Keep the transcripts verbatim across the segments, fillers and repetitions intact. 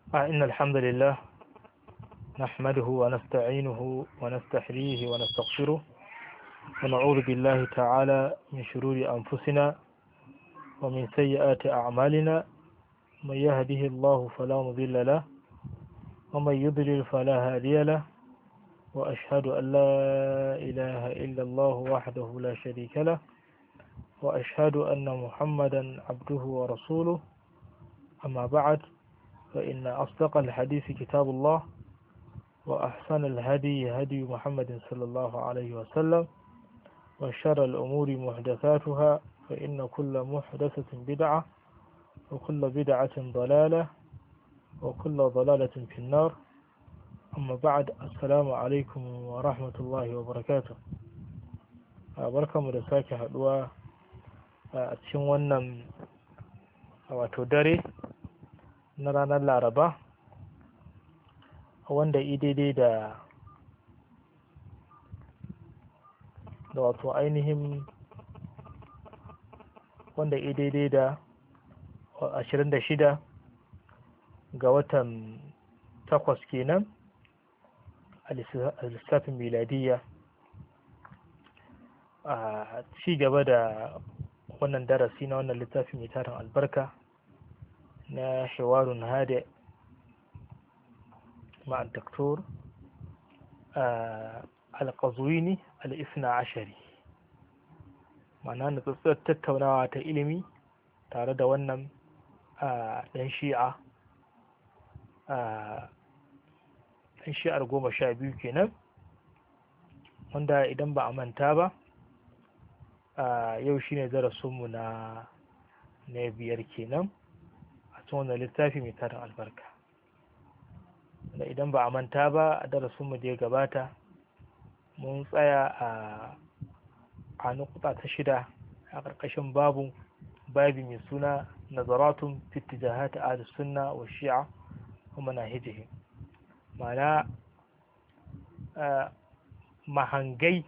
إن الحمد لله نحمده ونستعينه ونستحليه ونستغفره ونعوذ بالله تعالى من شرور أنفسنا ومن سيئات أعمالنا. من يهده الله فلا مضل له ومن يضلل فلا هادي له، وأشهد أن لا إله إلا الله وحده لا شريك له، وأشهد أن محمدا عبده ورسوله. أما بعد، فإن أصدق الحديث كتاب الله، وأحسن الهدي هدي محمد صلى الله عليه وسلم، وشر الأمور محدثاتها، فإن كل محدثة بدعة وكل بدعة ضلالة وكل ضلالة في النار. أما بعد، السلام عليكم ورحمة الله وبركاته. بركة مدساك هدوى أتشون وتدري نرانا العربة wanda i daidai da da wato ainihin wanda i daidai da ashirin da shida ga watan takwas kenan a lissafin miladiyya, a ci gaba da wannan darasi na wannan littafi mai tarin albarka na hiwarun hadi مع الدكتور القزويني الاثنى عشري. ma'ana na tsatsar tattaunawa ta ilimi tare da wannan ɗan shi'a ɗan shi'ar goma sha biyu kenan, wanda idan ba a manta ba yau shine darasinmu na na biyar kenan a cikin wannan littafi mai tarin albarka. da idan ba a manta ba a darasinmu da ya gabata mun tsaya a a nukuta ta shida a ƙarƙashin babu babi mai suna nazaratun fi ittijahat ahli sunna wa shi'a wa manahijihim, ma'ana mahangai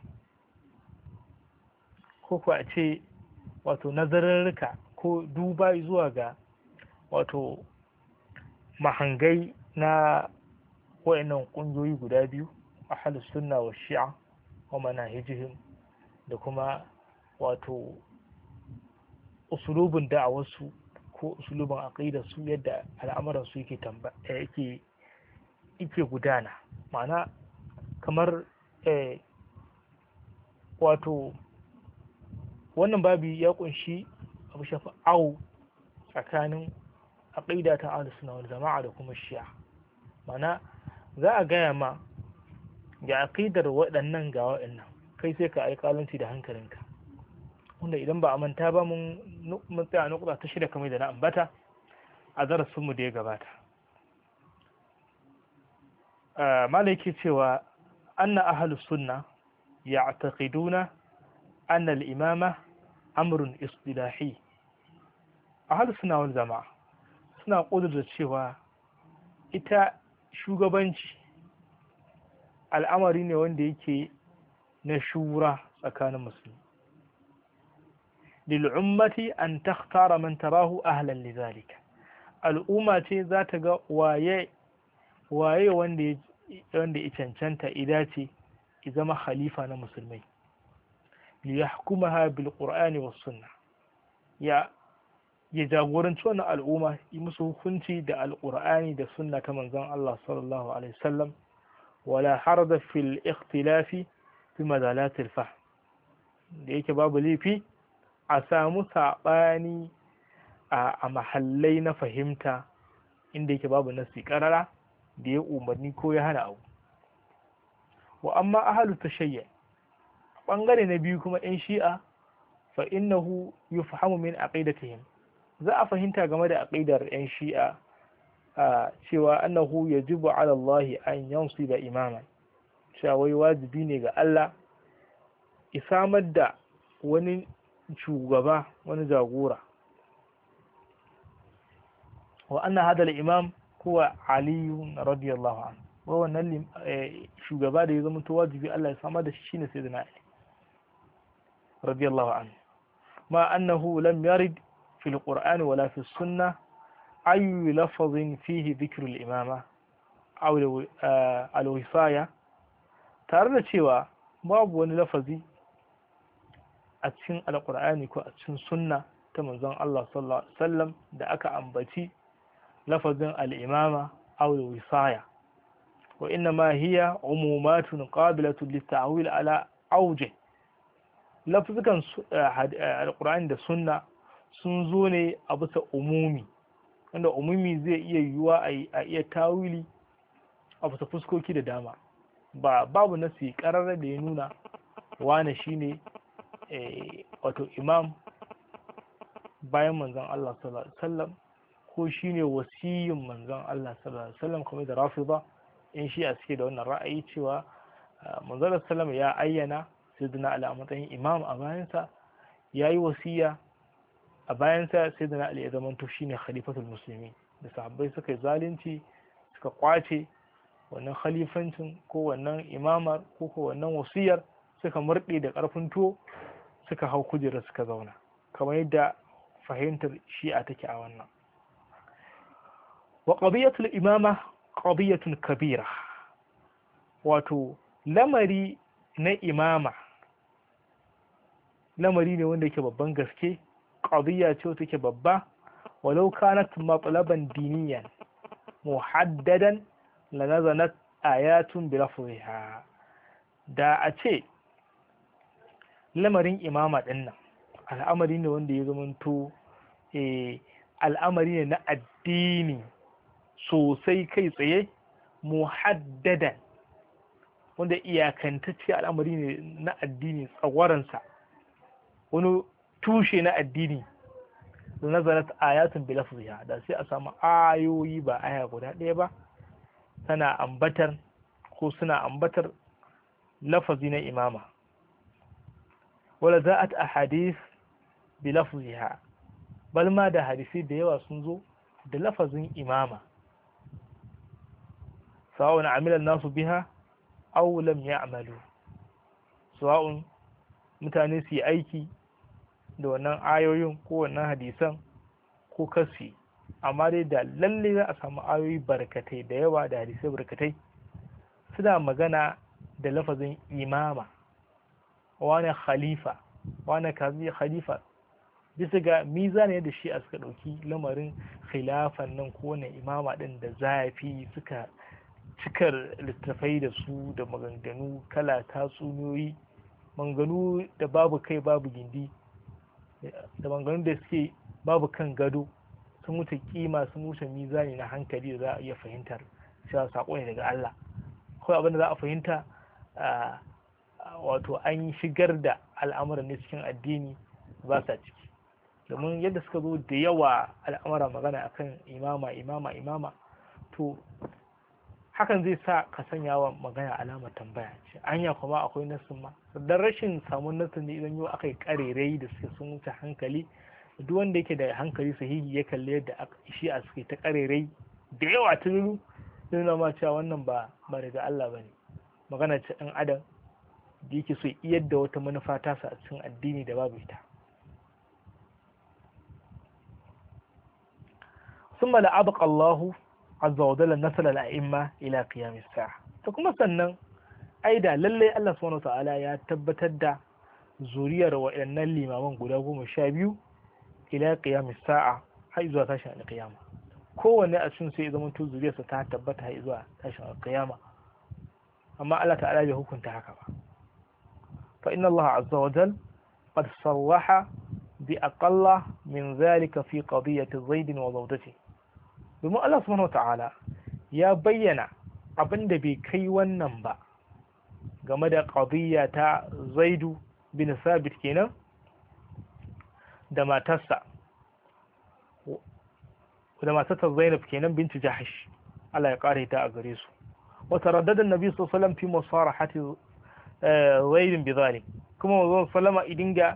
ko ko a ce wato nazararruka ko duba zuwa ga wato mahangai na wa'annan ƙungiyoyi guda biyu, ahlus sunna wa shi'a wa manahijihim, da kuma wato usulubin da'awarsu ko usulubin aqidar su, yadda al'amuran su yake tamba yake yake gudana. ma'ana kamar eh, wato wannan babi ya kunshi abu shafa au tsakanin aqida ta ahlus sunna wal jama'a da kuma shi'a. ma'ana za a gaya ma ga aƙidar waɗannan ga waɗannan, kai sai ka alƙalanci da hankalinka, wanda idan ba a manta ba mun mun tsaya nukuta ta shida kamar da na ambata a darasinmu da ya gabata. malai yake cewa anna ahlus sunna ya'taqiduna anna al-imama amrun istilahi. ahlus sunna wal jama'a suna ƙudurta cewa ita shugabanci al'amari ne wanda yake na shura tsakanin musulmi. lil'ummati an takhtara man tarahu ahlan lidhalika. al'umma ce za ta ga waye waye wanda wanda ya cancanta idace ya zama khalifa na musulmai, li yahkumaha bil qur'ani was sunnah, ya ya jagoranci wannan al'umma, yi musu hukunci da alƙur'ani da sunna ta manzon Allah sallallahu alaihi wasallam, wala harda fil ikhtilafi fi madalatil fahm, da yake babu laifi a samu saɓani a mahallai na fahimta inda yake babu nasi ƙarara da ya umarni ko ya hana abu. wa amma ahlu tashayya, ɓangare na biyu kuma ɗan shi'a, fa innahu yufhamu min aqidatihim, za a fahimta game da aqidar yan shi'a cewa annahu yajibu ala Allah an yansiba imaman, cewa wai wajibi ne ga Allah ya samar da wani shugaba, wani jagora. wa anna hada al-imam huwa Ali radiyallahu anhu, wa wannan shugaba da ya zama to wajibi Allah ya samar da shi shine sayyidina Ali radiyallahu anhu, ma annahu lam yarid في القرآن ولا في السنة ayu lafazin fihi dhikrul imama aw al-wisaya, tare da cewa babu wani lafazi a cikin alqur'ani ko a cikin sunna ta manzon Allah sallallahu alaihi wasallam da aka ambaci lafazin al-imama aw al-wisaya, wa inna ma hiya umumatun qabilatun lit-ta'wil ala awjih. lafzukan alqur'ani da sunna sun zo ne a bisa umumi, wanda umumi zai iya yiwuwa a iya tawili a bisa fuskoki da dama. ba babu nasi kararra da ya nuna wane shine wato imam bayan manzon Allah sallallahu alaihi wasallam ko shine wasiyin manzon Allah sallallahu alaihi wasallam, kuma da rafida in shi a suke da wannan ra'ayi cewa manzon sallallahu ya ayyana sayyidina Ali a matsayin imam a bayansa, yayi wasiya a bayansa sayyidina Ali ya zama to shine khalifatul muslimin, da sahabbai suka yi zalunci suka kwace wannan khalifancin ko wannan imamar ko ko wannan wasiyar, suka murɗe da ƙarfin tuwo suka hau kujera suka zauna, kamar yadda fahimtar shi'a take a wannan. wa qadiyatul imama qadiyatun kabira, wato lamari na imama lamari ne wanda yake babban gaske, qadiya ce take babba, walau kanat matlaban diniyan muhaddadan la nazalat ayatun bi lafziha. da a ce lamarin imama din nan al'amari ne wanda ya zamanto eh al'amari ne na addini sosai kai tsaye, muhaddadan wanda iyakantacce al'amari ne na addini tsagwaransa, wani tushe na addini, da nazarat ayatun bi lafziha, da sai a samu ayoyi ba aya guda ɗaya ba tana ambatar ko suna ambatar lafazi na imama, wala za'at ahadith bi lafziha, bal ma da hadisi da yawa sun zo da lafazin imama, sawa'un amila nasu biha aw lam ya'malu, sawa'un mutane su yi aiki da wannan ayoyin ko wannan hadisan ko kasi, amma dai da lalle za a samu ayoyi barkatai da yawa da hadisai barkatai suna magana da lafazin imama, wani khalifa wani kazi khalifa, bisa ga mizani da shi a suka ɗauki lamarin khilafan nan ko wani imama ɗin da zafi, suka cikar littafai da su da maganganu kala tatsuniyoyi, maganganu da babu kai babu gindi, da maganganu da suke babu kan gado, sun wuce kima sun wuce mizani na hankali da za a iya fahimtar cewa sako ne daga Allah. Kawai abin da za a fahimta wato an shigar da al'amuran ne cikin addini ba sa ciki, domin yadda suka zo da yawa al'amura magana akan imama imama imama, to hakan zai sa ka sanya wa magana alamar tambaya ce anya kuma akwai nasin ma. Dan rashin samun nasin ne idan yau aka yi karerai da suke sun wuce hankali, duk wanda yake da hankali sahihi ya kalli yadda shi a suke ta karerai da yawa ta nunu nuna ma cewa wannan ba ba daga Allah bane, magana ce ɗan adam da yake so iyar da wata manufa tasa a cikin addini da babu ita. ثم لأبقى الله عز وجل نسل الأئمة إلى قيام الساعة. فكما سنن أيضا للي الله سبحانه وتعالى يتبتد زوريا وإن الإمام قدامه مشابه إلى قيام الساعة حيث تشاء القيامة. كون أسن سيد من تزوريا ستتبتها إذا تشاء القيامة. أما الله تعالى يهو كنت هكذا. فإن الله عز وجل قد صرح بأقل من ذلك في قضية زيد وزوجته. domin Allah subhanahu wata'ala ya bayyana abin da bai kai wannan ba game da qadiyya ta Zaidu bin Sabit kenan da matarsa da matarsa Zainab kenan binti Jahash, Allah ya kare ta a gare su. wa taraddada annabi sallallahu alaihi wasallam fi musarahati Zaid bi dhalik, kuma manzon sallama idinga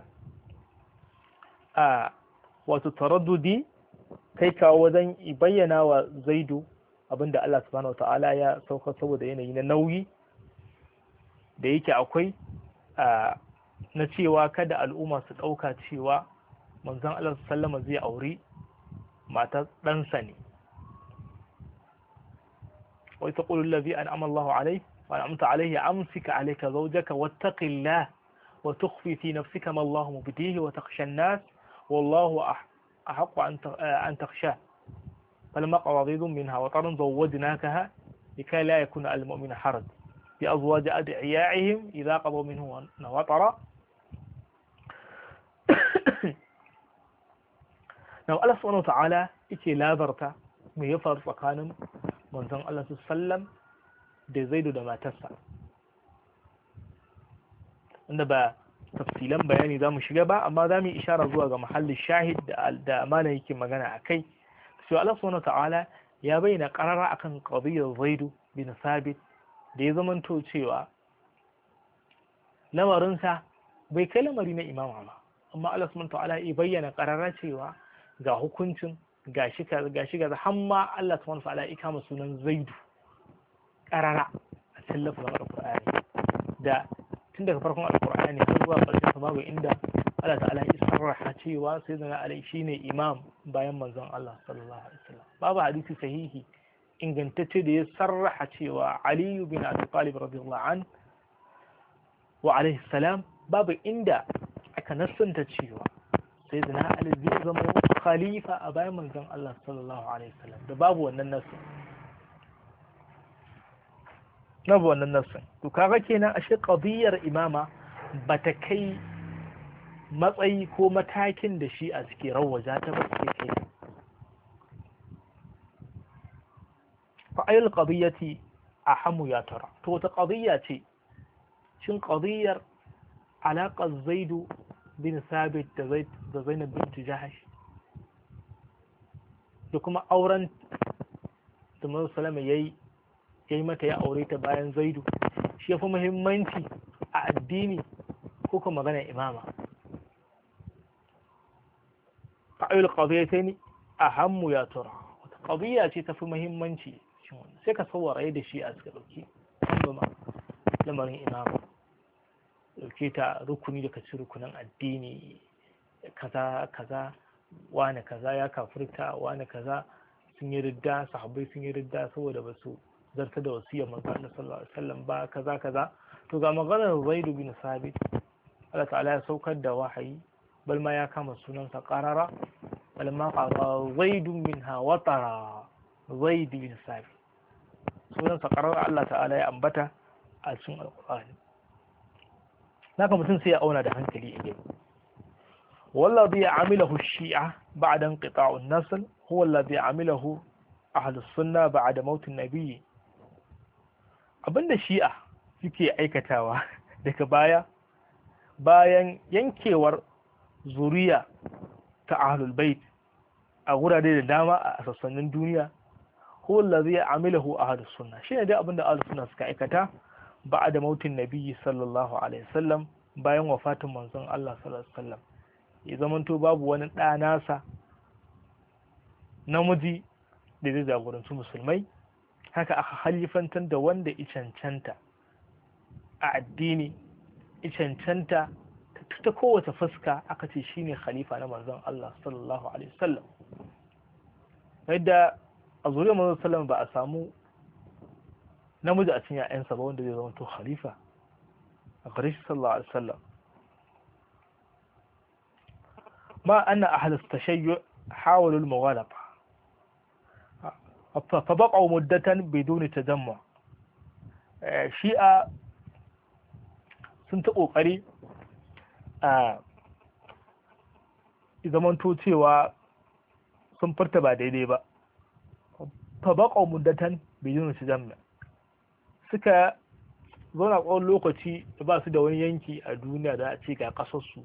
a wato taraddudi kai kawo wajen bayyana wa Zaidu abinda Allah subhanahu wata'ala ya sauka saboda yanayi na nauyi da yake akwai na cewa kada al'umma su ɗauka cewa manzon Allah sallama zai auri matar ɗansa ne. wai ta ƙulun labi an amallahu alai wa amta alaihi amsika alaika zaujaka wattaqillah wa tukhfi fi nafsika ma Allahu mubdihi wa takhsha an-nas wallahu ahaqqu an takhsha falamma qawadidun minha wa taran zawwajnakaha likay la yakuna al-mu'minu haraj bi azwaji ad'iyaihim idha qadaw minhu watara. na Allah subhanahu wa ta'ala yake labarta me ya faru tsakanin manzon Allah sallam da Zaidu da matarsa, wanda ba tafsilan bayani zamu shiga ba, amma zamu yi ishara zuwa ga mahallin shahid da da amana yake magana akai. sai Allah subhanahu wa ta'ala ya bayyana qarara akan qadiyar Zaidu bin Sabit da ya zamanto cewa lamarinsa bai kai lamari na imama ba, amma Allah subhanahu wa ta'ala ya bayyana qarara cewa ga hukuncin gashi kaza gashi kaza har ma Allah subhanahu wa ta'ala ya kama sunan Zaidu karara a cikin lafazin Alqur'ani, da tun daga farkon Alqur'ani har zuwa ƙarshen sa babu inda Allah ta'ala ya sarraha cewa sayyidina Ali shine imam bayan manzon Allah sallallahu alaihi wasallam. Babu hadisi sahihi ingantacce da ya sarraha cewa Ali bin Abi Talib radiyallahu an wa alaihi salam, babu inda aka nassanta cewa sayyidina Ali zai zama khalifa a bayan manzon Allah sallallahu alaihi wasallam, da babu wannan nassin. babu wannan nassin. To kaga kenan ashe qadiyar imama bata kai matsayi ko matakin da shi a suke rawaja ta ba suke kai. fa ayul qadiyati ahammu ya tara, to wata qadiyya ce, shin qadiyar alaƙar Zaidu bin Sabit da Zainab bint Jahash da kuma auren da Manzon Sallama yayi yayi mata ya aure ta bayan Zaidu, shi yafi muhimmanci a addini ko kuma magana imama? fa'il qadiyatayn ahammu ya tara, wata qadiyya ce tafi muhimmanci shin wannan sai ka sawara da shi a suka dauki kuma lamarin imama, dauke ta rukuni daga cikin rukunin addini, kaza kaza wani kaza ya kafirta, wani kaza sun yi ridda, sahabbai sun yi ridda saboda ba su zarta da wasiyar manzo Allah sallallahu alaihi wasallam ba, kaza kaza. To ga maganar Zaid bin Sabit, Allah ta'ala ya saukar da wahayi, bal ma ya kama sunansa qarara, bal ma qara Zaid minha watara, Zaid bin Sabit sunansa qarara Allah ta'ala ya ambata a cikin Alqur'ani. naka mutum sai ya auna da hankali a gaba. wallazi ya'amilahu shi'a ba'da inqita'u an-nasl huwa alladhi ya'amilahu ahlu sunna ba'da maut an-nabi. abinda shi'a suke aikatawa daga baya bayan yankewar zuriya ta ahlul bait a gurare da dama a sassanin duniya, huwa alladhi ya'amilahu ahlu sunna, shine dai abinda ahlus sunna suka aikata ba'da mautin nabiyyi sallallahu alaihi wasallam, bayan wafatin manzon Allah sallallahu alaihi wasallam, ya zamanto babu wani ɗa nasa namiji da zai jagoranci musulmai, haka aka halifantar da wanda ya cancanta a addini, ya cancanta ta kowace fuska, aka ce shine khalifa na manzon Allah sallallahu alaihi wasallam. Yadda a zuriyar manzon sallallahu ba a samu namiji a cikin ‘ya'yansa ba wanda zai zama to khalifa a gare shi sallallahu alaihi wasallam. ma anna ahlus tashayyu hawalu al-mughalaba fa baqaw muddatan bidun tajammu. shi'a sun ta kokari a zaman to cewa sun furta ba daidai ba, fa baqaw muddatan bidun tajammu, suka zauna tsawon lokaci da ba su da wani yanki a duniya da a ce ga kasarsu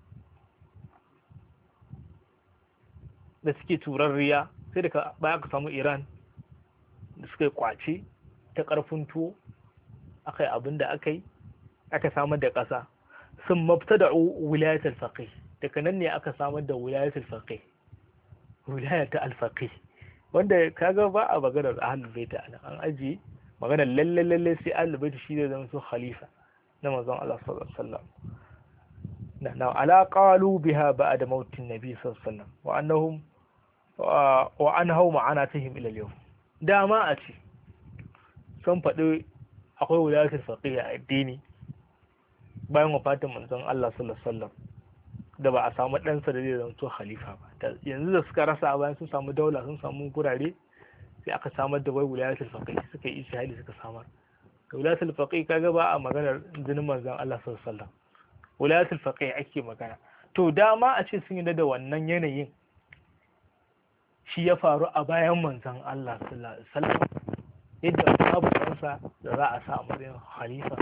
da suke turarriya, sai daga baya aka samu Iran da suka yi kwace ta karfin tuwo, aka yi abin da aka yi, aka samar da ƙasa. sun mafita da wilayatul faqih, daga nan ne aka samar da wilayatul faqih, wilayatul alfaqih, wanda kaga ba a maganar ahlul bait anan, an ajiye maganar lalle lalle sai ahlul bait shi zai zama su khalifa na manzon Allah sallallahu alaihi wasallam. na ala qalu biha ba'da mautin nabi sallallahu alaihi wasallam wa annahum wa an hau ma'ana ta him ilal yau. Dama a ce sun faɗi akwai wulatar faƙi a addini bayan wafatin manzon Allah sallallahu alaihi wasallam da ba a samu ɗansa da zai zanto khalifa ba. Yanzu da suka rasa bayan sun samu daula sun samu gurare sai aka samar da wai wulatar faƙi suka yi ishihadi suka samar. Wulatar faƙi kaga ba a maganar jinin manzon Allah sallallahu alaihi wasallam. Wulatar faƙi ake magana. To dama a ce sun yi da wannan yanayin shi ya faru a bayan manzon Allah sallallahu alaihi wasallam yadda babu kansa da za a sa a matsayin khalifa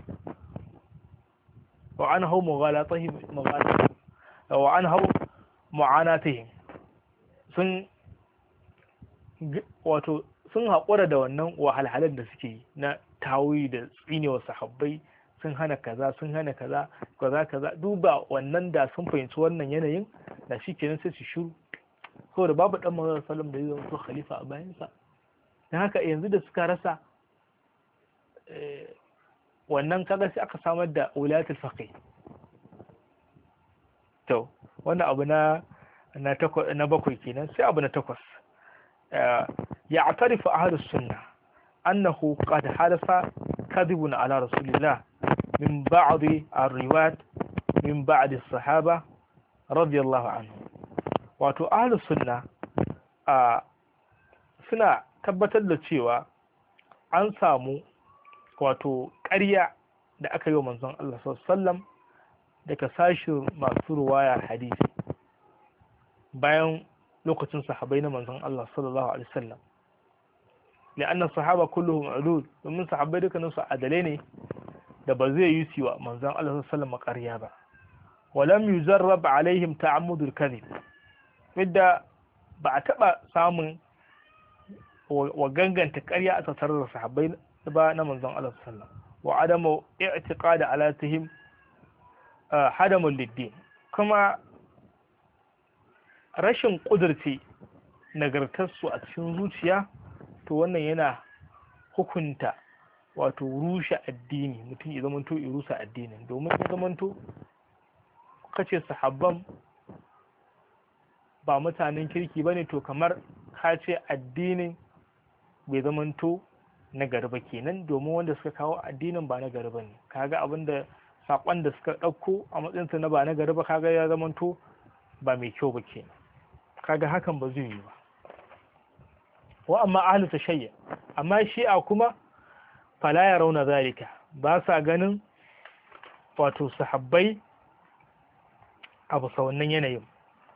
wa an hau mughalatihim wa an hau mu'anatihim sun wato sun haƙura da wannan wahalhalun da suke yi na tawi da tsinewa sahabbai sun hana kaza sun hana kaza kaza kaza duba wannan da sun fahimci wannan yanayin da shi kenan sai su shiru saboda babu dan manzon sallam da zai zama khalifa a bayansa. Dan haka yanzu da suka rasa wannan kaga sai aka samar da wulatul faqih. To wannan abu na na takwas na bakwai kenan. Sai abu na takwas ya atarifu ahlus sunna annahu qad halafa kadhibun ala rasulillah min ba'd ar-riwayat min ba'd as-sahaba radiyallahu anhu. Wato ahlus sunna a suna tabbatar da cewa an samu wato ƙarya da aka yi wa manzon Allah sallallahu alaihi wasallam daga sashin masu ruwaya hadisi bayan lokacin sahabbai na manzon Allah sallallahu alaihi wasallam. لأن الصحابة كلهم عدول ومن صحابي dukkanin su adalai ne da ba zai yi siwa manzon Allah sallallahu alaihi wasallam ƙarya ba. ولم يجرب عليهم تعمد الكذب midda ba a taɓa samun wa ganganta ƙarya a tattare da sahabbai ba na manzon Allah sallallahu wa adamu i'tiqad ala tihim hadamul liddin, kuma rashin kudurci nagartar su a cikin zuciya to wannan yana hukunta wato rushe addini. Mutum ya zamanto ya rusa addinin, domin ya zamanto kace sahabban ba mutanen kirki ba ne to kamar ka ce addinin bai zamanto na gari ba kenan, domin wanda suka kawo addinin ba na gari ba ne. Kaga abinda saƙon da suka ɗauko a matsayinsa na ba na gari ba kaga ya zamanto ba mai kyau ba kenan. Kaga hakan ba zai yi ba. Wa amma ahlu tashayya, amma shi'a kuma fala ya rauna zalika, ba sa ganin wato sahabbai a bisa wannan yanayin.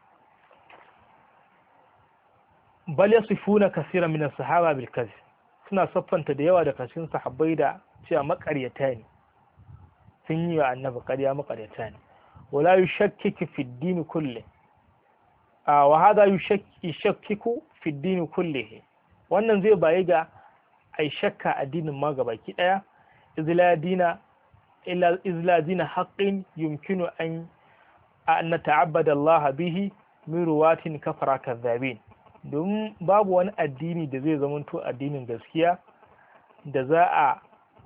Bal yasifuna kaseeran min as-sahaba bil kadhib, suna saffanta da yawa daga cikin sahabbai da cewa makaryata ne, sun yi wa annabi ƙarya makaryata ne. Wala yushakkiku fi ad-din kulli wa hada yushakkiku fi ad-din kullihi, wannan zai bayi ga ai shakka addinin ma gabaki daya. izla dina illa izla dina haqqin yumkinu an an nata'abbada Allah bihi min ruwatin kafara kadhabin, domin babu wani addini da zai zamanto addinin gaskiya da za a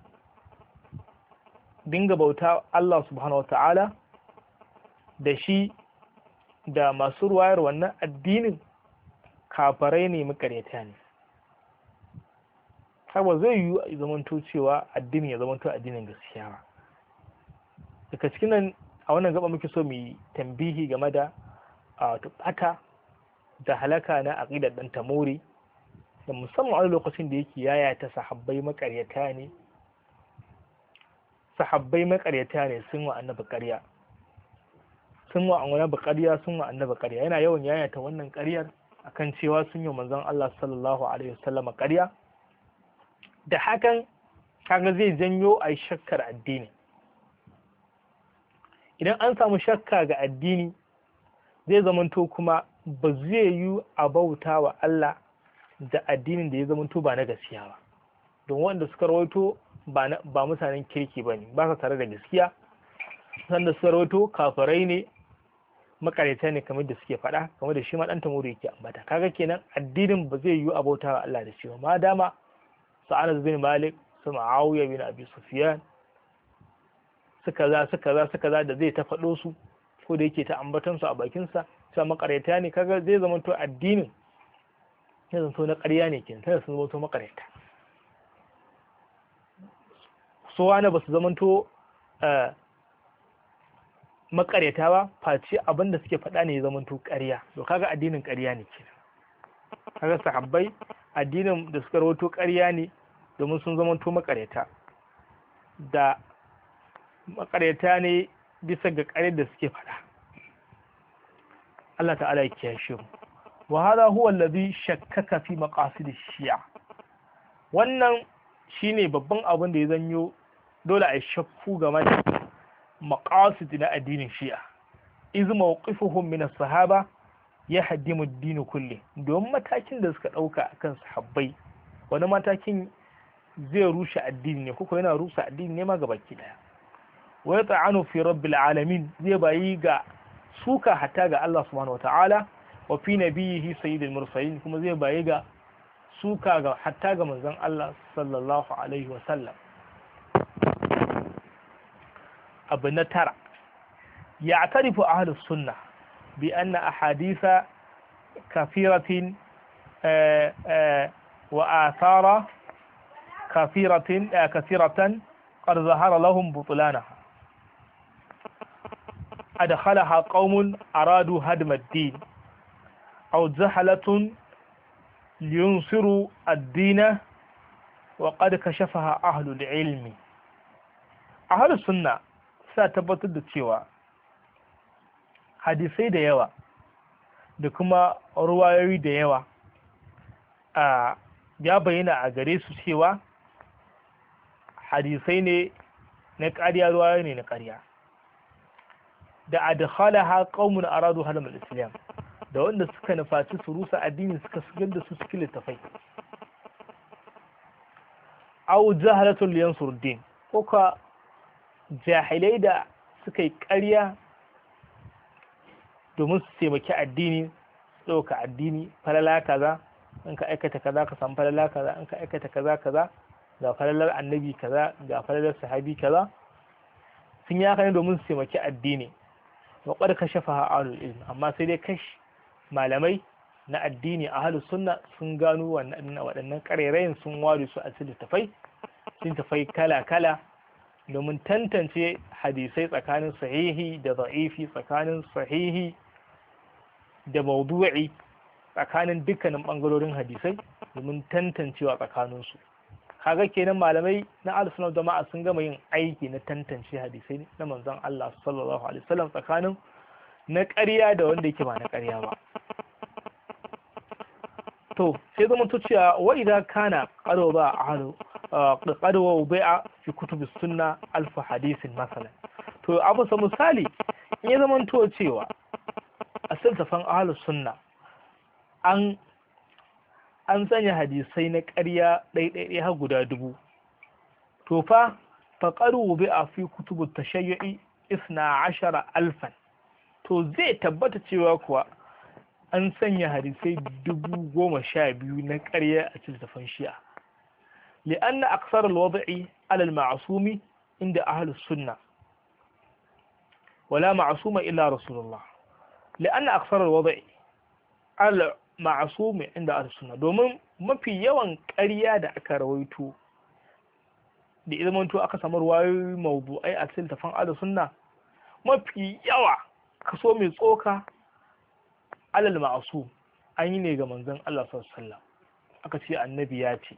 dinga bauta Allah subhanahu wata'ala da shi da masu ruwayar wannan addinin kafarai ne makaryata ne. Haka zai yiwu a zamanto cewa addini ya zamanto addinin gaskiya ba. Daga cikin nan a wannan gaba muke so mu yi tambihi game da tubata da halaka na aqidar dan tamori, da musamman a lokacin da yake yaya ta sahabbai makaryata ne sahabbai makaryata ne sun wa annabi ƙarya sun wa annabi ƙarya sun wa annabi ƙarya yana yawan yaya ta wannan ƙaryar akan cewa sun yi manzon Allah sallallahu alaihi wasallam ƙarya, da hakan kaga zai janyo ai shakkar addini. Idan an samu shakka ga addini zai zamanto kuma ba zai yi a bauta wa Allah da addinin da ya zamanto ba na gaskiya ba, don wanda suka rawaito ba mutanen kirki ba ne, ba sa tare da gaskiya, sanda suka rawaito kafirai ne makareta ne kamar da suke faɗa, kamar da shi ma ɗan tamuru yake ambata. Kaga kenan addinin ba zai yi a bauta wa Allah da shi ba, ma dama su Anas bin Malik, su Muawiya bin Abi Sufyan, suka za suka za suka za da zai ta faɗo su ko da yake ta ambatan su a bakin sa cewa makareta ne, kaga zai zama to addinin ya zanto na ƙarya ne kenan sai sun zanto makareta so wani ba su zamanto makareta ba face abin da suke faɗa ne ya zamanto ƙarya to kaga addinin ƙarya ne kenan kaga sahabbai addinin da suka rawato ƙarya ne domin sun zamanto makareta da makareta ne bisa ga ƙaryar da suke faɗa Allah ta'ala ya kiyashe mu wa hada huwa alladhi shakkaka fi maqasid ash-shi'a wannan shine babban abin da ya zanyo dole a shakku game da maqasid na addinin shi'a iz mawqifuhum min as-sahaba yahdimu ad-din kulli don matakin da suka dauka akan sahabbai wani matakin zai rushe addini ne kuko yana rusa addini ne ma gabaki daya wa yata'anu fi rabbil alamin zai bayi ga suka hatta ga Allah subhanahu wataala wa fi nabiyhi sayyidil mursalin kuma zai bayi ga suka ga hatta ga manzon Allah sallallahu alaihi wa sallam abu na tara ya'tarifu ahlus sunnah bi anna ahaditha kathiratin wa athara kathiratin kathiratan qad zahara lahum butlanaha أدخلها قوم أرادوا هدم الدين أو جهلة لينصروا الدين وقد كشفها أهل العلم أهل السنة ستبت الدتشوى hadisai da yawa da kuma ruwayoyi da yawa a ya bayyana a gare su cewa hadisai ne na ƙarya ruwayoyi ne na ƙarya da adkhalaha qaumun aradu halam al-islam da wanda suka nufaci su rusa addini suka shigar da su cikin littafai aw jahalatul yansur din ko ka jahilai da suka yi ƙarya domin su taimaki addini ɗauka addini falala kaza in ka aikata kaza ka san falala kaza in ka aikata kaza kaza ga falalar annabi kaza ga falalar sahabi kaza sun yi haka ne domin su taimaki addini wa qad kashafaha ahlul ilm amma sai dai kash malamai na addini ahlus sunna sun gano wannan waɗannan ƙarerayin sun ware su a cikin tafai sun tafai kala kala domin tantance hadisai tsakanin sahihi da da'ifi tsakanin sahihi da mawdu'i tsakanin dukkanin bangarorin hadisai domin tantancewa tsakanin su kaga kenan malamai na al-sunnah jama'a sun gama yin aiki na tantance hadisai na manzon Allah sallallahu alaihi wasallam tsakanin na ƙarya da wanda yake ba na ƙarya ba to sai zama to cewa wa idan kana qadawa ba ahlu qadawa bai'a fi kutub sunna alf hadisin masalan to abu sa misali in ya zama to cewa a silsafan ahlus sunna an an sanya hadisai na ƙarya ɗaiɗaiɗai har guda dubu to fa faƙaru bi a fi kutubu tashayyu'i isna ashara alfan to zai tabbata cewa kuwa an sanya hadisai dubu goma sha biyu na ƙarya a cikin tafan shi'a li'anna aksar alwada'i ala al-ma'sumi inda ahlus sunna wala ma'suma illa rasulullah li'anna aksar alwada'i ala ma'asumi inda al-sunna domin mafi yawan ƙarya da aka rawaito da ilmanto aka samu ruwayoyi mawdu'ai a cikin tafan al-sunna mafi yawa kaso mai tsoka alal ma'asum an yi ne ga manzon Allah sallallahu alaihi wasallam aka ce annabi ya ce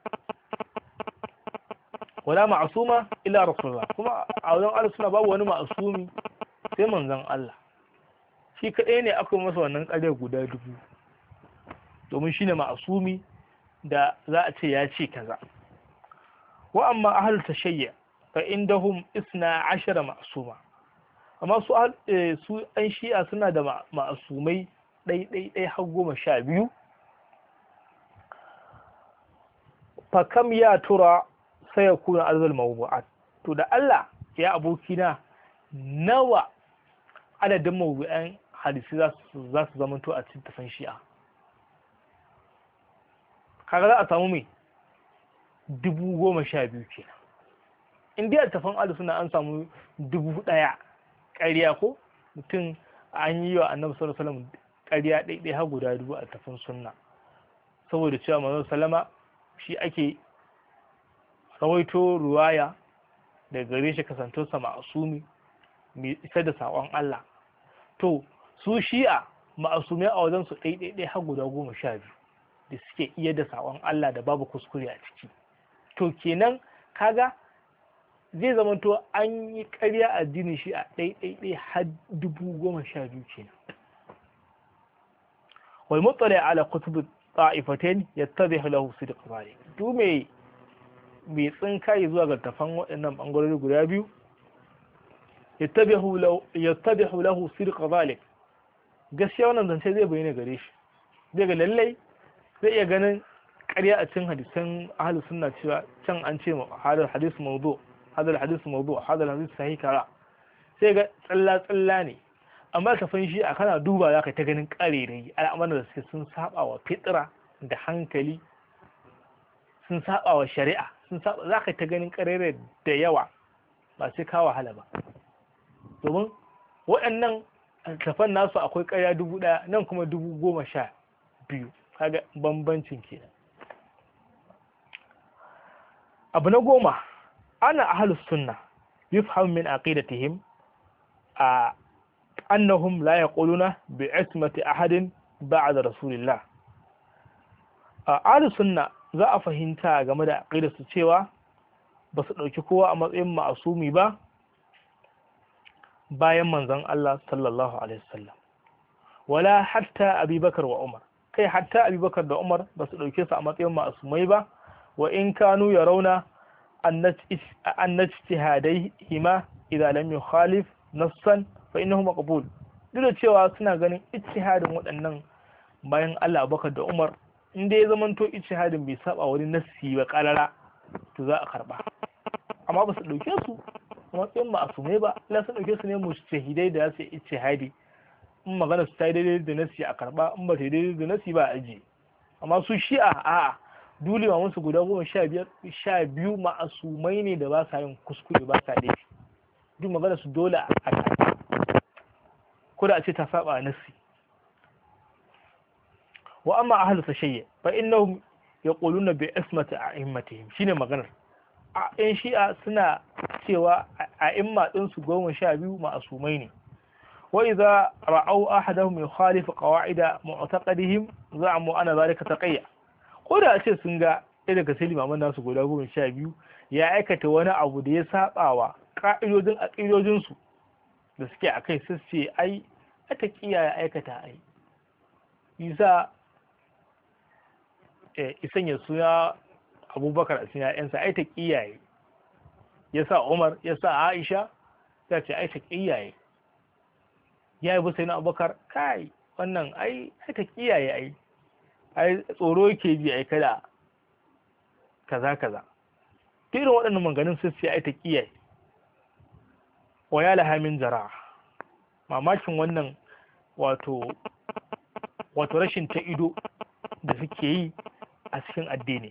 wala ma'asuma illa rasulullah kuma a wajen al-sunna babu wani ma'asumi sai manzon Allah shi kadai ne aka masa wannan ƙarya guda dubu domin shine ma'asumi da za a ce ya ce kaza wa amma ahlul tashayya fa indahum isna ashara ma'suma amma su su an shi'a suna da ma'asumai ɗai ɗai ɗai har goma sha biyu fa kam ya tura sai ya kuna arzal mawdu'at to da Allah ya abokina nawa adadin mawdu'an hadisi za su za su zamanto a cikin tafan shi'a kaga za a samu mai dubu goma sha biyu kenan in dai a tafan alu suna an samu dubu ɗaya ƙarya ko mutum an yi wa annabi sallallahu alaihi wasallam ƙarya ɗaiɗai har guda dubu a tafin sunna saboda cewa manzon sallama shi ake rawaito ruwaya da gare shi kasantarsa ma'asumi mai isa da saƙon Allah. To su shi'a ma'asumai a wajen su ɗaiɗaiɗai har guda goma sha biyu da suke iya da saƙon Allah da babu kuskure a ciki. To kenan kaga zai zama to an yi ƙarya addinin shi a ɗaiɗaiɗai har dubu goma sha biyu kenan. wal mutsali ala kutub ta'ifatain yattadhihu lahu sidq zalik. duk mai mai tsinkaye zuwa ga tafan waɗannan bangarori guda biyu yattabihu lahu yattabihu lahu sidq zalik, gaskiya wannan zance zai bayyana gare shi, zai ga lallai zai iya ganin ƙarya a cikin hadisan ahlus sunna cewa can an ce hadal hadis mawdu hadal hadis mawdu hadal hadis sahih kara, sai ga tsalla tsalla ne. amma tafan shi a kana duba zaka ta ganin ƙarerai al'amuran da suke sun saba wa fitra da hankali, sun saba wa shari'a, sun saba zaka ta ganin ƙarerai da yawa ba sai ka wahala ba. domin waɗannan tafan nasu akwai ƙarya dubu ɗaya nan kuma dubu goma sha biyu, kaga bambancin kenan. abu na goma, ana ahlus sunna yufham min aqidatihim a annahum la yaquluna bi ismati ahadin ba'da rasulillah. ahlus sunna za a fahimta game da aqidar su cewa ba su dauki kowa a matsayin ma'asumi ba bayan manzon Allah sallallahu alaihi wasallam, wala hatta abubakar wa umar, kai hatta abubakar da umar ba su dauke su a matsayin ma'asumai ba, wa in kanu yarawna an ijtihadayhima idza lam yukhalif nassan fa innahu maqbul. duk da cewa suna ganin ijtihadin waɗannan bayan Allah Abubakar da Umar inda ya zamanto ijtihadin bai saba wani nassi ba karara to za a karba, amma ba su dauke su a matsayin ma'asumai ba, illa sun dauke su ne mujtahidai da su ijtihadi, in magana su ta yi daidai da nassi a karba, in ba ta yi daidai da nassi ba a aje. amma su shi'a a'a dole ma musu guda goma sha biyar sha biyu ma'asumai ne da ba sa yin kuskure, ba sa laifi, duk magana su dole a karba ko da a ce ta saba nassi. wa amma ahlus tashayyu fa innahum yaquluna bi ismati a'immatihim, shine maganar a yan shi'a suna cewa a'imma din su goma sha biyu ma'asumai ne. wa idza ra'aw ahadahum yukhalifu qawa'ida mu'taqadihim za'amu ana zalika taqiyya, ko da a ce sun ga ɗaya daga cikin limaman nasu guda goma sha biyu ya aikata wani abu da ya sabawa ka'idodin aqidodin su da suke a kai, sai ce ai ata kiyaye aikata ai isa isan ya suna abubakar a cikin ya'yansa ai ta kiyaye, ya sa umar ya sa aisha ta ce ai ta kiyaye, ya yi bisa na abubakar kai wannan ai ta kiyaye ai ai tsoro yake ji ai kada kaza kaza. irin waɗannan maganin sun ce ai ta kiyaye. wa ya laha min jara, mamakin wannan wato wato rashin ta ido da suke yi a cikin addini.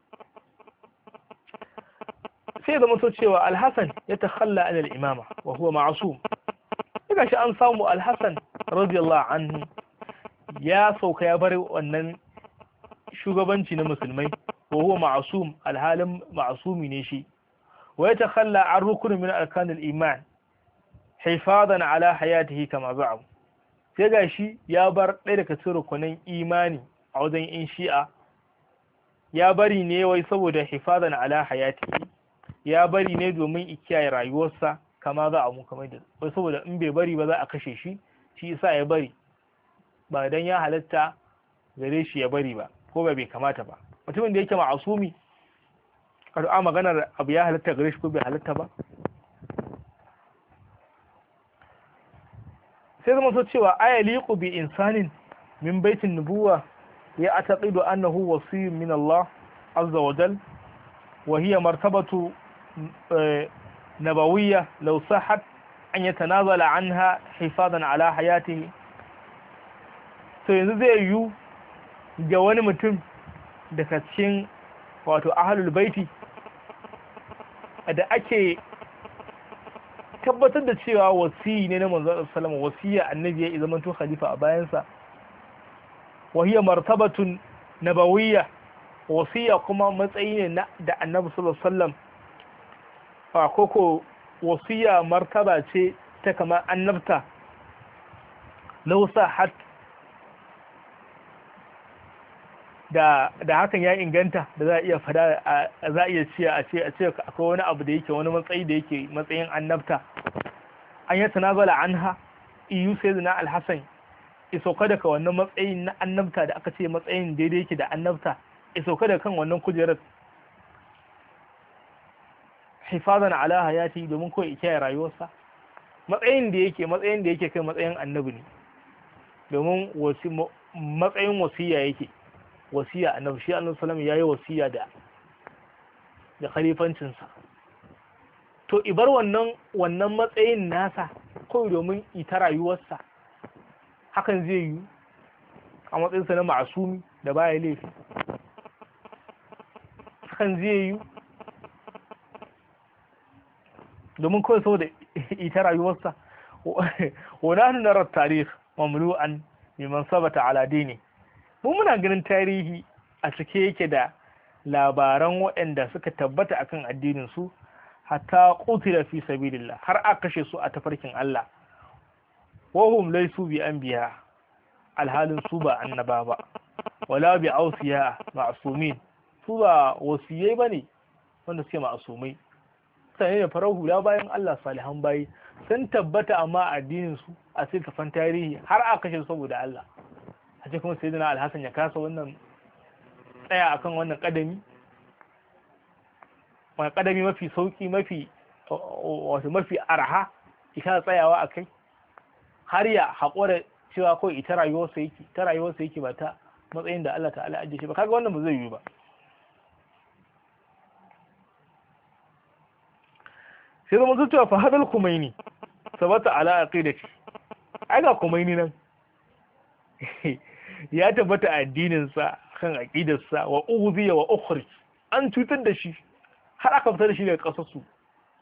sai zama so cewa alhassan ya takhalla an al-imama wa huwa ma'sum, daga shi an samu alhassan radiyallahu anhu ya sauka ya bar wannan shugabanci na musulmai, wa huwa ma'sum alhalin ma'sumi ne shi, wa ya takhalla an rukun min arkan al-iman hifadan ala hayatihi kama za'am, sai gashi ya bar ɗaya daga cikin rukunin imani a wajen in shi'a, ya bari ne wai saboda hifadan ala hayatihi, ya bari ne domin ikiyaye rayuwarsa kama za'am, kamar da wai saboda in bai bari ba za a kashe shi, shi yasa ya bari, ba dan ya halatta gare shi ya bari ba, ko ba bai kamata ba. mutumin da yake ma'asumi a maganar abu ya halatta gare shi ko bai halatta ba. sai zama so cewa aya liqu bi insanin min baitin nubuwa ya ataqidu annahu wasiyyun min Allah azza wa jal wa hiya martabatu nabawiyya law sahhat an yatanazala anha hifadan ala hayatihi. to yanzu zai yi ga wani mutum daga cikin wato ahlul baiti da ake tabbatar da cewa wasiyi ne na manzon sallama, wasiya annabi ya zama to khalifa a bayansa, wa hiya martabatun nabawiyya, wasiya kuma matsayi ne da annabi sallallahu alaihi wasallam a koko wasiya martaba ce ta kamar annabta lausa hat da da hakan ya inganta da za a iya fada za a iya ce a ce a ce akwai wani abu da yake wani matsayi da yake matsayin annabta an yi tanazala anha iyu sayyidina al-hasan isauka daga wannan matsayin na annabta da aka ce matsayin daidai yake da annabta isauka daga kan wannan kujerar hifazan ala hayati domin kawai ike rayuwarsa matsayin da yake matsayin da yake kai matsayin annabi ne domin matsayin wasiya yake wasiya annabi shi annabi sallallahu alaihi wasallam yayi wasiya da da khalifancin sa to ibar wannan wannan matsayin nasa kawai domin ita rayuwarsa hakan zai yi a matsayin sa na ma'asumi da baya laifi hakan zai yi domin kawai saboda ita rayuwarsa wa nahnu nara tarikh mamlu'an liman sabata ala dini mu muna ganin tarihi a cike yake da labaran waɗanda suka tabbata akan addinin su hatta qutila fi sabilillah har aka kashe su a tafarkin Allah wa hum laysu bi anbiya alhalin su ba annaba ba wala bi awsiya ma'sumin su ba wasiyai bane wanda suke ma'sumai sai ne farar hula bayan Allah salihan bayi sun tabbata amma addinin su a cikin kafan tarihi har aka kashe saboda Allah a cikin kuma sayyidina al-Hasan ya kasa wannan tsaya akan wannan kadami wani kadami mafi sauki mafi wato mafi arha ita tsayawa akai har ya haƙura cewa kawai ita rayuwarsa yake ta rayuwarsa yake ba ta matsayin da Allah ta'ala ajiye shi ba kaga wannan ba zai yi ba sai zama zuciya fa hadal kumaini sabata ala aqidati ai ga kumaini nan ya tabbata addinin sa kan aqidar sa wa uziya wa ukhrij an cutar da shi har aka fitar da shi daga kasar su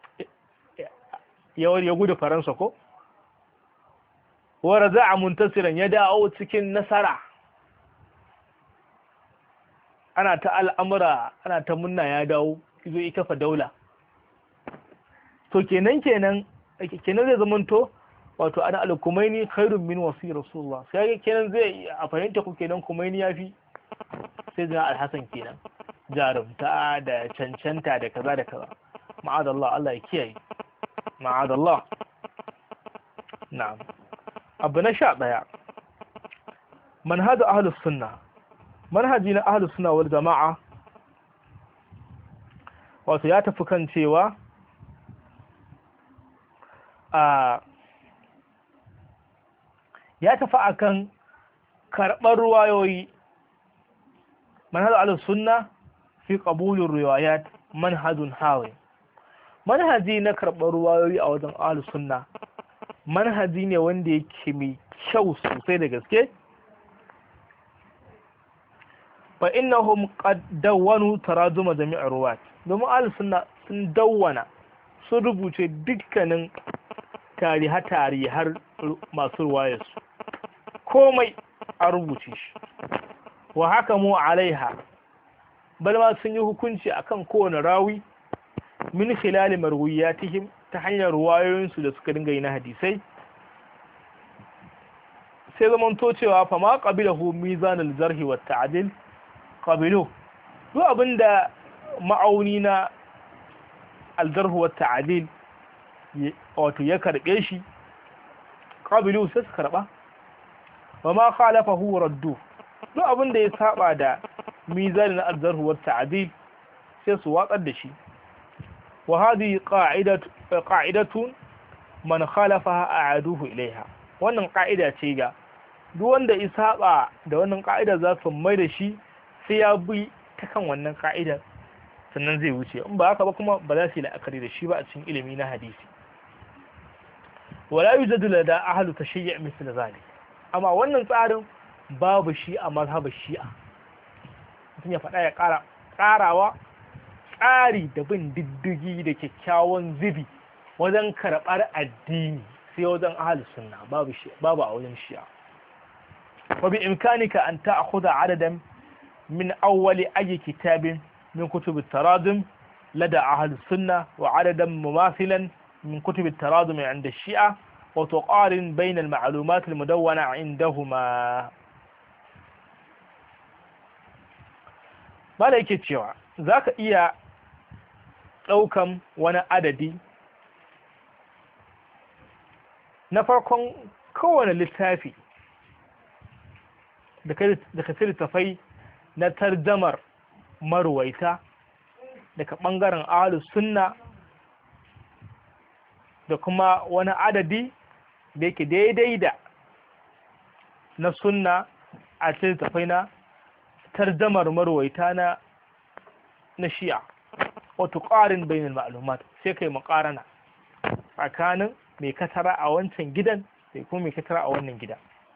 ya ya gudu Faransa ko wa raza'a muntasiran ya dawo cikin nasara ana ta al'amura ana ta munna ya dawo izo ya kafa daula to kenan kenan kenan zai zamanto wato ana al-Kumaini khairun min wasi rasulullah sai kenan zai a fahimta ku kenan Kumaini yafi sai da al-Hasan kenan jarumta da cancanta da kaza da kaza ma'adallah Allah ya kiyaye ma'adallah na'am abu na sha daya manhaj ahlus sunna manhaji na ahlus sunna wal jama'a wato ya tafi kan cewa a ya tafi akan karɓar ruwayoyi manhaj al-sunna fi qabulur riwayat manhajun hawi manhaji na karɓar ruwayoyi a wajen al-sunna manhaji ne wanda yake mai kyau sosai da gaske fa innahum qad dawwanu tarajuma jami'ar ruwat domin al-sunna sun dawwana sun rubuce dukkanin tariha tarihar masu ruwayarsu komai a rubuce shi wa haka mu alaiha bal ma sun yi hukunci akan kowane rawi min khilali marwiyatihim ta hanyar ruwayoyinsu da suka dinga yi na hadisai sai zaman to cewa fa ma qabilahu mizanul jarhi wat ta'dil qabilu duk abinda ma'auni na al-jarh wat ta'dil wato ya karbe shi qabilu sai su karba wa ma khalafahu raddu duk abinda ya saba da mizanin al-jarh wat ta'dil sai su watsar da shi wa hadhihi qa'idatu qa'idatun man khalafaha a'aduhu ilaiha wannan ka'ida ce ga duk wanda ya saba da wannan ka'ida za su mai da shi sai ya bi ta kan wannan ka'idar sannan zai wuce in ba haka ba kuma ba za su yi la'akari da shi ba a cikin ilimi na hadisi wala yujadu lada ahlu tashayyu' misl zalik amma wannan tsarin babu shi a mazhabar shi'a mutum ya faɗa ya ƙara ƙarawa tsari da bin diddigi da kyakkyawan zubi wajen karɓar addini sai wajen ahlus sunna babu shi babu a wajen shi'a wa bi imkanika an ta'khudha adadan min awwali ayi kitabin min kutub at-taradum lada ahli sunnah wa adadan mumathilan min kutub at-taradum 'inda ash-shi'a wa tuqarin bayna al-ma'lumat al-mudawwana 'indahuma. bala yake cewa zaka iya daukan wani adadi na farkon kowane littafi da ka littafai na tarjamar marwaita daga ɓangaren ahlus sunna da kuma wani adadi da yake daidai da na sunna a cikin littafai na tarjamar marwaita na na shi'a wato ƙarin bainal ma'lumat sai kai muqarana tsakanin mai katara a wancan gidan sai kuma mai katara a wannan gida.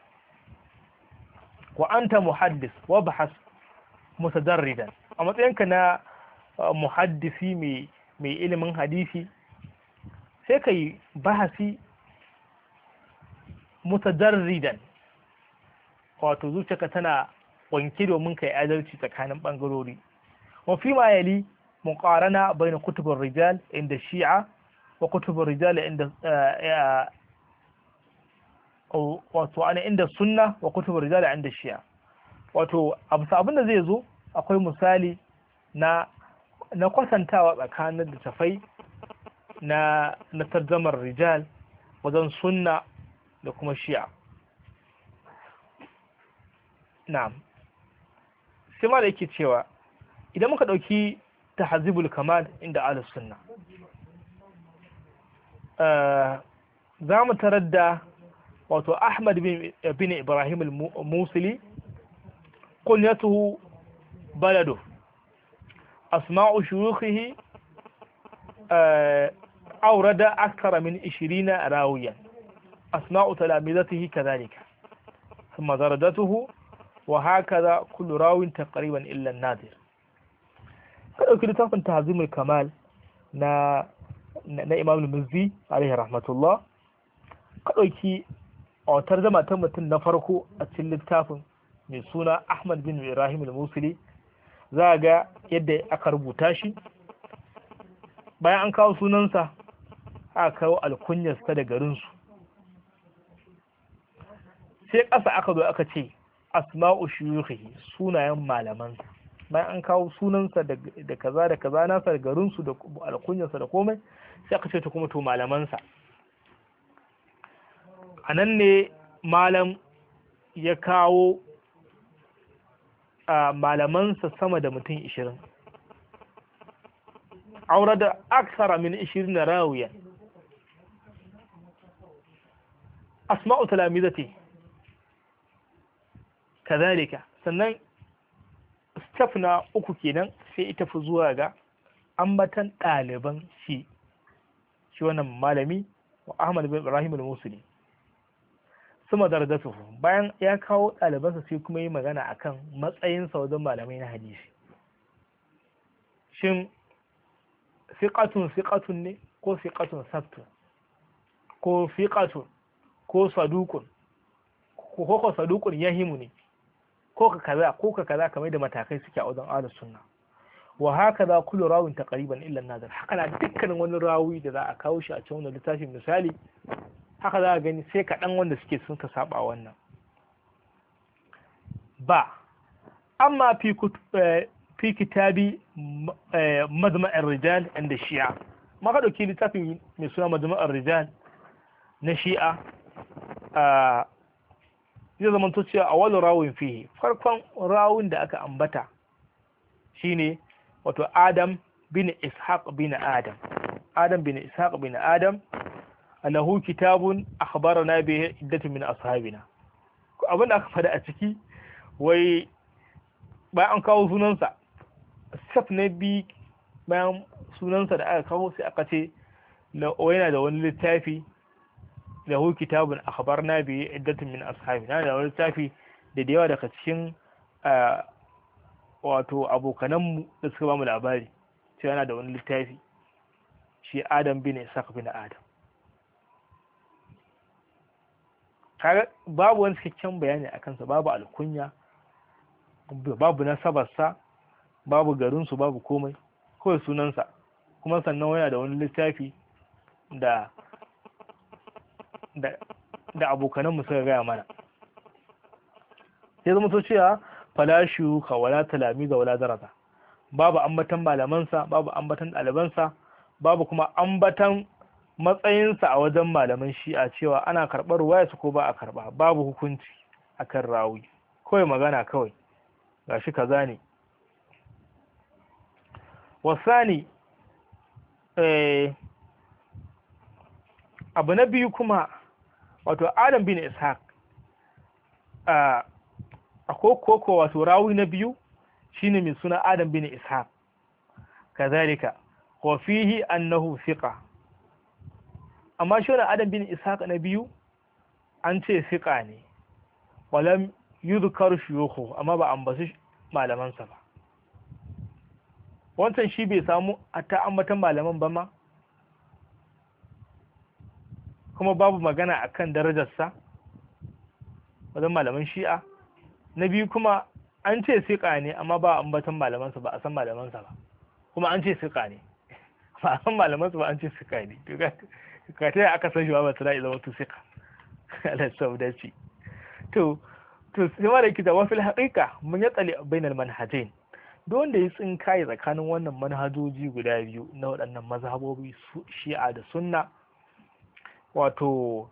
wa anta muhaddis wa bahas mutadarridan a matsayinka na muhaddisi mai mai ilimin hadisi sai kai bahasi mutadarridan wato zuciyarka tana wanke domin kai adalci tsakanin bangarori. wa fi ma yali muqarana bayna kutubur rijal inda shi'a wa kutubur rijal inda wato ana inda sunna wa kutubur rijal inda shi'a. wato abin da zai zo akwai misali na na kwatantawa tsakanin littafai na na tarjamar rijal wajen sunna da kuma shi'a. na'am sai ma da yake cewa idan muka dauki tahzibul kamal inda ahlus sunna za mu tarar da wato Ahmad bin Ibrahim al-Musili kunyatuhu baladu asma'u shuyukhihi awrada akthara min عشرين راويا أسماء تلامذته كذلك ثم درجته وهكذا كل راو تقريبا إلا النادر. kada ku littafin tahzimul kamal na na Imam al-Mizzi alaihi rahmatullah ka dauki autar zama ta mutum na farko a cikin littafin mai suna Ahmad bin Ibrahim al-Musili za ga yadda aka rubuta shi bayan an kawo sunansa aka kawo alkunyarsa da garinsu sai ƙasa aka zo aka ce asma'u shuyukhihi sunayen malamansa bayan an kawo sunansa da kaza da kaza nasa da garinsu da alkunyarsa da komai sai aka ce ta kuma to malamansa. a nan ne malam ya kawo a malamansa sama da mutum ishirin aure da aksara min ishirin na rawiya asma'u talamizati kazalika. sannan step na uku kenan sai ita fi zuwa ga ambatan ɗaliban shi shi wannan malami wa Ahmad bin Ibrahim al-Musili suma darajatuhu bayan ya kawo ɗalibansa sai kuma yi magana akan matsayin sa wajen malamai na hadisi shin fiqatun fiqatun ne ko fiqatun sabtun ko fiqatun ko saduqun ko ko saduqun yahimu ne ko ka kaza ko ka kaza kamar da matakai suke a wajen ahlus sunna. wa hakaza kullu rawin taqriban illa an-nazar haka na dukkanin wani rawi da za a kawo shi a cikin wannan littafin misali haka za a gani sai kaɗan wanda suke sun ka saba wannan ba. amma fi fi kitabi majma'ar rijal inda shi'a ma ka dauki littafin mai suna majma'ar rijal na shi'a zai zama to cewa awwalu rawin fihi farkon rawin da aka ambata shine wato Adam bin Ishaq bin Adam Adam bin Ishaq bin Adam lahu kitabun akhbarana bihi iddatu min ashabina. abin da aka fada a ciki wai bayan an kawo sunansa saf na bi bayan sunansa da aka kawo sai aka ce yana da wani littafi lahu kitabun akhbarna bihi iddatu min ashabina da wani littafi da da yawa daga cikin wato abokananmu da suka bamu labari sai yana da wani littafi shi Adam bin Ishaq bin Adam. kaga babu wani cikakken bayani a kansa babu alkunya babu nasabarsa, babu garinsu, babu komai, kawai sunansa. Kuma sannan yana da wani littafi da da da abokananmu suka gaya mana. Sai zama to cewa falashu ka wala talami ga wala darasa, babu ambatan malamansa, babu ambatan ɗalibansa, babu kuma ambatan matsayinsa a wajen malaman shi'a cewa ana karɓar ruwayarsa ko ba a karɓa, babu hukunci akan rawi, kawai magana kawai gashi kaza ne. wasani eh, abu na biyu kuma wato Adam bin Ishaq a koko wato rawi na biyu shine mai suna Adam bin Ishaq, kazalika wa fihi annahu thiqa. Amma shi wannan Adam bin Ishaq na biyu an ce thiqa ne, walam yuzkar shuyukhu, amma ba ambaci malamansa ba. Wancan shi bai samu a ta ambatan malaman ba ma, kuma babu magana akan darajarsa wajen malaman shi'a. Na biyu kuma an ce siƙa ne, amma ba ambatan malamansa, ba a san malamansa ba, kuma an ce siƙa ne, ba a san malamansa ba, an ce siƙa ne. Ka ta aka san shi ba ta da'i zama tu siƙa. Allah saudaci. To, to sai ma da kita wafil haƙiƙa mun ya tsali bainal manhajain. Duk wanda ya tsinkaye tsakanin wannan manhajoji guda biyu na waɗannan mazhabobi shi'a da sunna, wato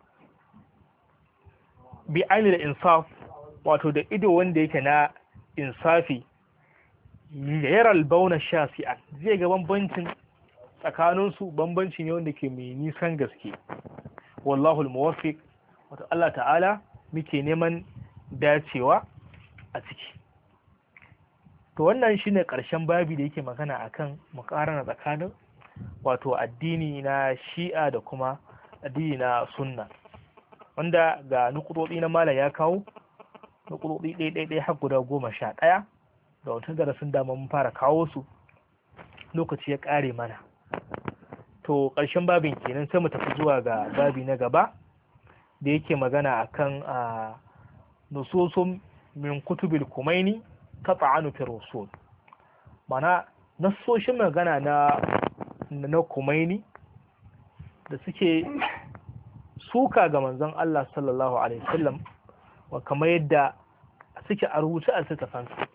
bi ainil insaf, wato da ido wanda yake na insafi, yaral bauna shafi'an, zai ga bambancin tsakaninsu, bambanci ne wanda ke mai nisan gaske. Wallahu al-muwaffiq, wato Allah ta'ala muke neman dacewa a ciki. To wannan shine ƙarshen babi da yake magana akan muƙarana tsakanin wato addini na shi'a da kuma addini na sunna, wanda ga nukuɗoɗi na malam ya kawo nukuɗoɗi ɗaiɗaiɗai har guda goma sha ɗaya, da wata darasin dama mun fara kawo su, lokaci ya ƙare mana. To ƙarshen babin kenan, sai mu tafi zuwa ga babi na gaba da yake magana akan a nususun min kutubil kumaini ta ta'anu fi rusul, mana nassoshin magana na na kumaini da suke suka ga manzon Allah sallallahu alaihi wasallam, wa kamar yadda suke a rubuce a littattafansu.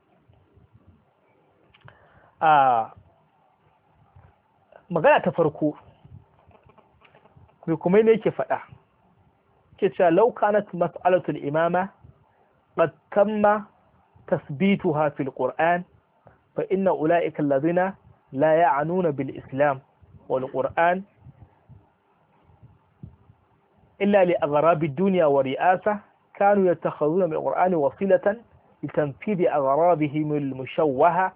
A magana ta farko, mai kuma ne yake faɗa, ke cewa law kanat mas'alatul imama qad tamma tasbituha fil qur'an fa inna ulaika alladhina la ya'nuna bil islam wal qur'an illa li aghrab ad-dunya wa ri'asa kanu yattakhadhuna bil qur'ani wasilatan litanfidhi aghrabihim al mushawwaha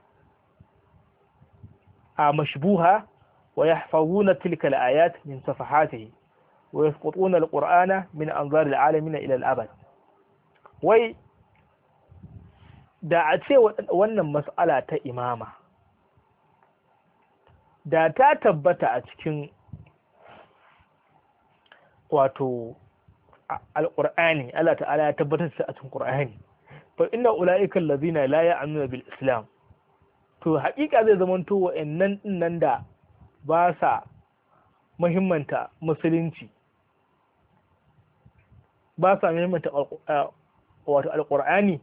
مشبوهة ويحفظون تلك الآيات من صفحاته ويسقطون القرآن من أنظار العالمين إلى الأبد. وي da a ce wannan mas'ala ta imama da ta tabbata a cikin wato alƙur'ani, Allah ta'ala ya tabbatar da a cikin ƙur'ani, fa inna ula'ikan lazina la ya'amuna bil islam, to haƙiƙa zai zamanto wa'annan nan da ba sa muhimmanta musulunci, ba sa muhimmanta wato alƙur'ani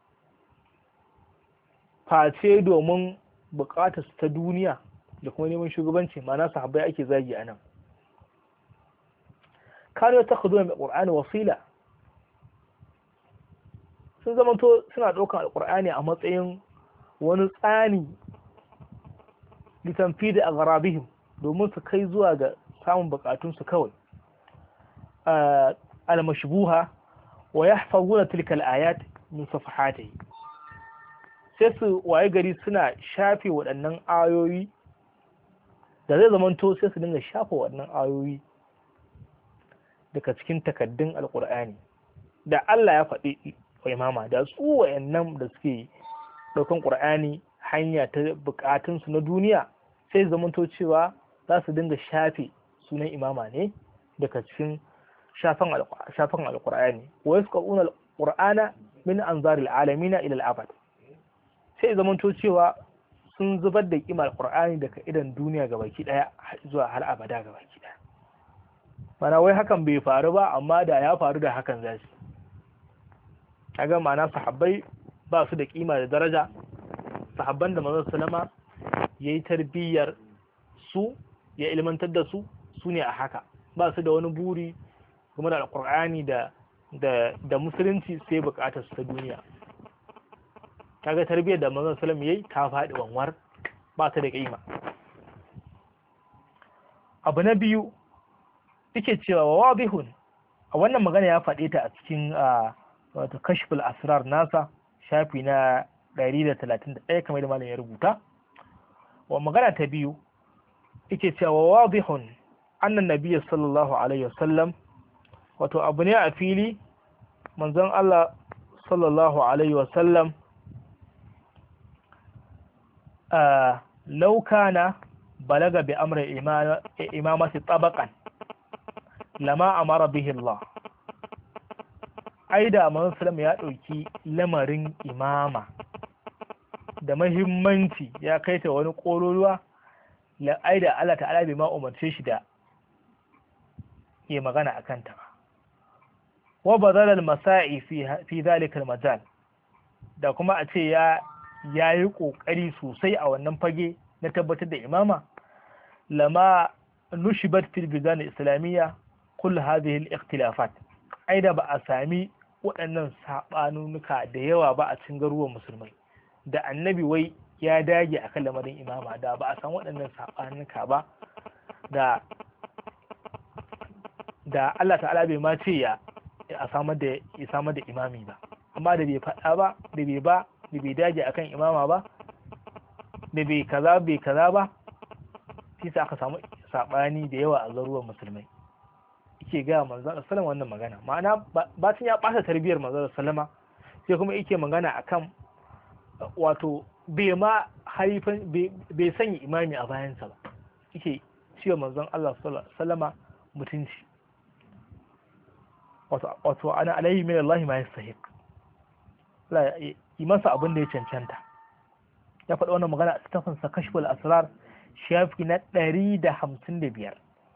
face domin buƙatar ta duniya da kuma neman shugabanci, ma'ana sahabbai ake zagi a nan. kano ta kudu mai ƙur'ani wasila, sun zamanto suna ɗaukar alƙur'ani a matsayin wani tsani litanfi da agharabihim, domin su kai zuwa ga samun bukatunsu kawai. al-mashbuha wa yahfazuna tilka al-ayat min safahatihi, sai su waye gari suna shafe waɗannan ayoyi, da zai zamanto sai su dinga shafe waɗannan ayoyi daga cikin takaddun alƙur'ani da Allah ya faɗi wa imama, da su wayannan da suke ɗaukan ƙur'ani hanya ta buƙatunsu na duniya, sai zamanto cewa za su dinga shafe sunan imama ne daga cikin shafan alƙur'ani. wa yasquna alqur'ana min anzaril alamina ila al-abad, sai zamanto cewa sun zubar da kimar Qur'ani daga idan duniya gabaki daya zuwa har abada gabaki daya. Mana wai hakan bai faru ba, amma da ya faru da hakan zai kaga ma'ana sahabbai ba su da kima da daraja. Sahabban da manzon sallama yayi tarbiyyar su, ya ilmantar da su, su ne a haka, ba su da wani buri game da alqur'ani da da da musulunci sai bukatar su ta duniya. Kaga tarbiyyar da manzon sallam yayi ta faɗi wanwar, ba ta da kima. Abu na biyu yake cewa wa wadihun, a wannan magana ya faɗe ta a cikin wato kashful asrar nasa shafi na ɗari da talatin da ɗaya kamar da malam ya rubuta. Wa magana ta biyu yake cewa wa wadihun annan nabiyyi sallallahu alaihi wasallam, wato abu ne a fili manzon Allah sallallahu alaihi wasallam law kana balaga bi amri imamati tabaqan lama amara bihi Allah. Ai da manzon sallam ya dauki lamarin imama da muhimmanci ya kai ta wani ƙololuwa, la ai da Allah ta'ala bai ma umarce shi da ke magana akan ta. Wa badal al-masa'i fi fi dhalika al-majal, da kuma a ce ya yayi kokari sosai a wannan fage na tabbatar da imama, lama nushibat fil bidan islamiyya kull hadhihi al-ikhtilafat. Ai da ba a sami waɗannan sabanunuka da yawa ba a cikin garuruwan musulmai, da annabi wai ya dage akan lamarin imama, da ba a san waɗannan sabanunuka ba, da da Allah ta'ala bai ma ce ya a samar da ya samar da imami ba, amma da bai faɗa ba, da bai ba da bai dage akan imama ba, da bai kaza bai kaza ba, shi sa aka samu sabani da yawa a garuruwan musulmai. Yake ga manzon sallallahu wannan magana, ma'ana ba tun ya ɓata tarbiyar manzon sallama, sai kuma yake magana akan wato bai ma haifan bai sanya imami a bayansa ba, yake cewa manzon Allah sallallahu alaihi wasallama mutunci, wato ana alaihi min Allah ma yastahiq, la yi masa abin da ya cancanta. Ya faɗi wannan magana a cikin sa kashful asrar shafi na ɗari da hamsin da biyar.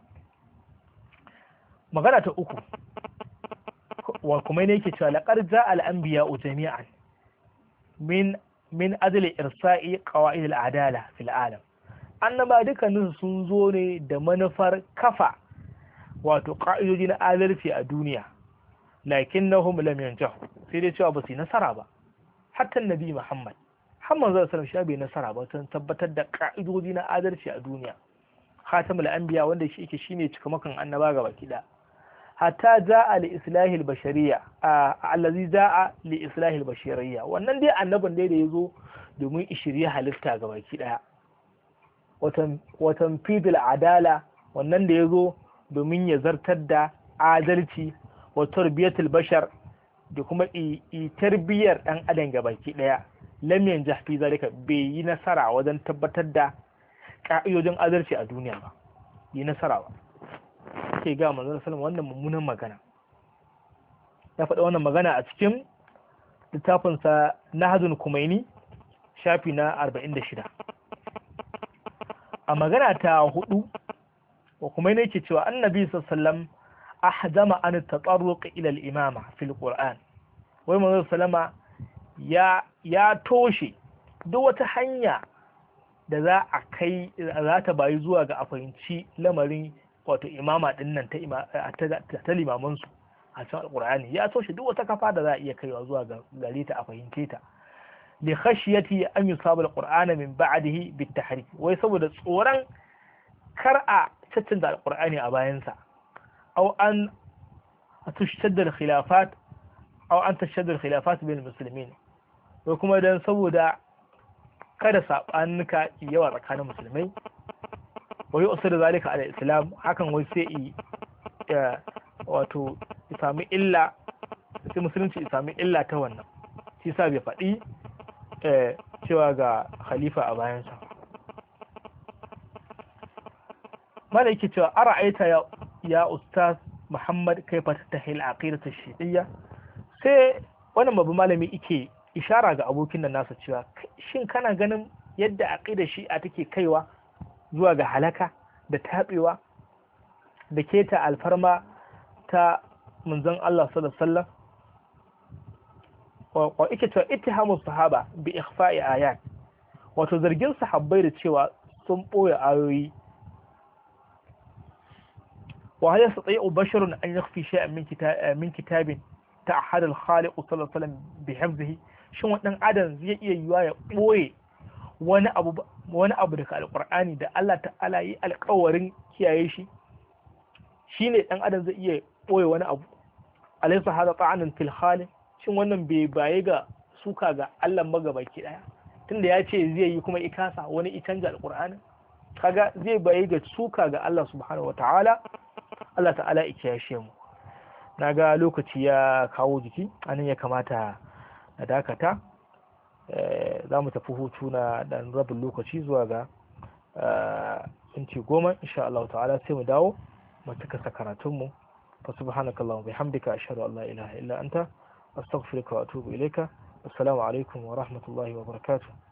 Magana ta uku, wa kuma ne yake cewa laqad ja'a al-anbiya'u jami'an min min ajli irsa'i qawa'id al-adala fil alam. Annaba dukkanin sun zo ne da manufar kafa wato ka'idoji na adalci a duniya, lakinnahum lam yanjahu, sai dai cewa ba su yi nasara ba. Hatta nabi Muhammad Muhammad sallallahu alaihi wasallam bai nasara ba don tabbatar da ka'idoji na adalci a duniya. Khatamul anbiya, wanda shi yake shine cikamakan annaba gaba kida. Hatta ja'a li islahil bashariyya, allazi ja'a li islahil bashariyya, wannan dai annabin dai da yazo domin ishiriya halitta gaba kida. Watan watan fidil adala, wannan da yazo domin ya zartar da adalci wa tarbiyatul bashar, da kuma i tarbiyar dan adam gabaki daya. Lam yanjah fi zalika, bai yi nasara wajen tabbatar da ka'idojin adalci a duniya ba, yi nasara ba. Ke ga manzon sallallahu wannan mummunan magana. Ya faɗa wannan magana a cikin littafin sa Nahjul Kumaini shafi na arba'in da shida. A magana ta hudu, wa Kumaini yake cewa annabi sallallahu alaihi wasallam ahzama an tatarruq ila al-imama fil Qur'an. Wai manzon sallama ya ya toshe duk wata hanya da za a kai za ta bayi zuwa ga a fahimci lamarin wato imama din nan ta ta limaman su a cikin alqur'ani. Ya toshe duk wata kafa da za a iya kaiwa zuwa ga gare ta a fahimce ta, li khashyati an yusaba alqur'ana min ba'dihi bit tahrif, wai saboda tsoron kar a caccanta alqur'ani a bayansa, أو أن تشتد الخلافات أو أن تشتد الخلافات بين المسلمين، وكما دان سبودا kada sabanuka yawa tsakanin musulmai, wa yu'sir zalika ala islam, hakan wai sai i wato isami illa, sai musulunci isami illa ta wannan, shi sa bai faɗi cewa ga khalifa a bayansa. Mala yake cewa ara'aita ya ya ustaz Muhammad kaifa tattahi al-aqidatu ash-shi'iyya, sai wannan babu malami yake ishara ga abokin nan nasa cewa shin kana ganin yadda aqida shi'a take kaiwa zuwa ga halaka da tabewa da keta alfarma ta manzon Allah sallallahu alaihi wasallam wa ike cewa ittihamu sahaba bi ikhfa'i ayat wato zargin sahabbai da cewa sun boye ayoyi wa hal yastati'u basharun an yakhfi shay'an min kitab min kitabin ta'ahad al-khaliq sallallahu alaihi wasallam bi hifzihi shin wannan adam zai iya yiwa ya boye wani abu wani abu daga alqur'ani da Allah ta'ala yi alƙawarin kiyaye shi shine dan adam zai iya boye wani abu alaysa hada ta'anun fil khaliq shin wannan bai baye ga suka ga Allah magabaki daya tunda ya ce zai yi kuma ikasa wani i canja alqur'ani kaga zai baye ga suka ga Allah subhanahu wataala Allah ta'ala ya kiyashe mu naga lokaci ya kawo jiki anan ya kamata na dakata za mu tafi hutu na dan rabin lokaci zuwa ga minti goma insha Allah ta'ala sai mu dawo mu cika karatun mu fa subhanakallahumma bihamdika ashhadu an la ilaha illa anta astaghfiruka wa atubu ilayka assalamu alaikum wa rahmatullahi wa barakatuh